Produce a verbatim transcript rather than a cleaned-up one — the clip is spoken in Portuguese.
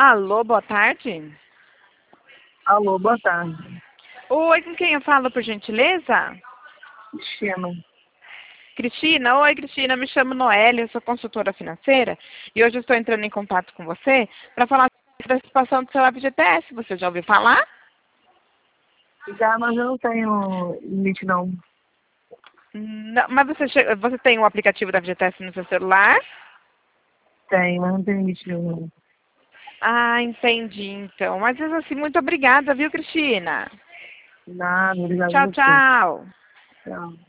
Alô, boa tarde. Alô, boa tarde. Oi, com quem eu falo, por gentileza? Cristina. Cristina? Oi, Cristina, me chamo Noélia, eu sou consultora financeira e hoje eu estou entrando em contato com você para falar sobre a participação do seu F G T S. Você já ouviu falar? Já, mas eu não tenho limite, não. Não, mas você, che- você tem o aplicativo da F G T S no seu celular? Tenho, mas não tenho limite nenhum. Ah, entendi, então. Mas assim, muito obrigada, viu, Cristina? Nada, obrigado a Tchau, você. tchau. Tchau.